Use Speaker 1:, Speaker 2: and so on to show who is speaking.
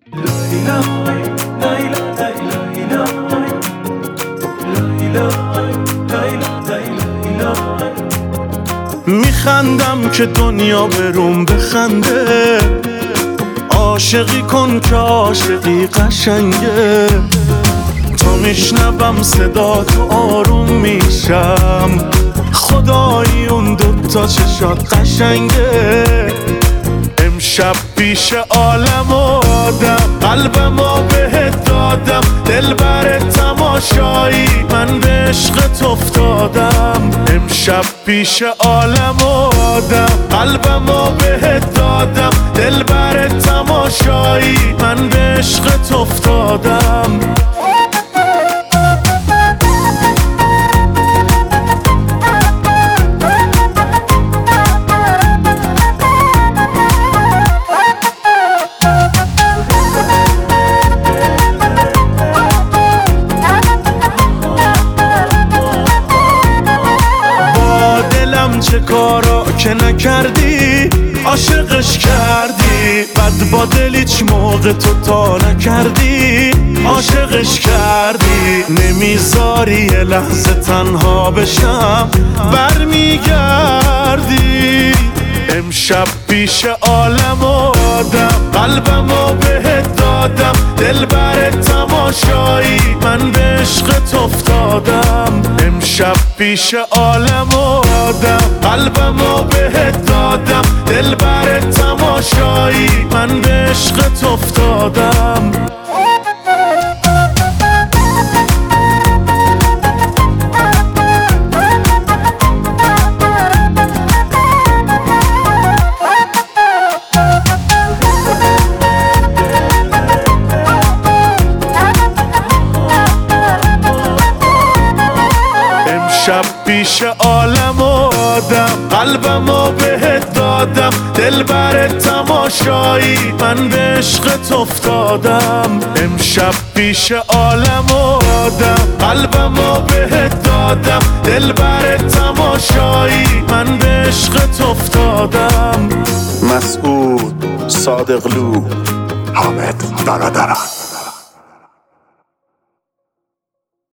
Speaker 1: میخندم که دنیا بروم بخنده، عاشقی کن که عاشقی قشنگه. تا میشنوم صدا تو آروم میشم، خدایی اون دوتا چشات قشنگه. امشب پیش عالم و آدم قلبمو بهت دادم، دل بر تماشایی من به عشقت افتادم. امشب پیش عالم و آدم قلبمو بهت دادم، دل بر تماشایی من به عشقت افتادم. چه کارا که نکردی عاشقش کردی، بد با دل هیچ موقع تو تا نکردی عاشقش کردی. نمیذاری یه لحظه تنها بشم برمیگردی. امشب پیش عالم و آدم قلبمو بهت دادم، دل بر تماشایی من به عشقت افتادم. امشب پیش عالم و آدم قلبمو بهت دادم، دل بر تماشایی من به عشقت افتادم. شب پیش عالم و آدم قلبمو بهت دادم، دل بر تماشایی من به عشقت افتادم. امشب پیش عالم و آدم قلبمو بهت دادم، دل بر تماشایی من به عشقت افتادم.
Speaker 2: مسعود صادقلو، حامد برادران.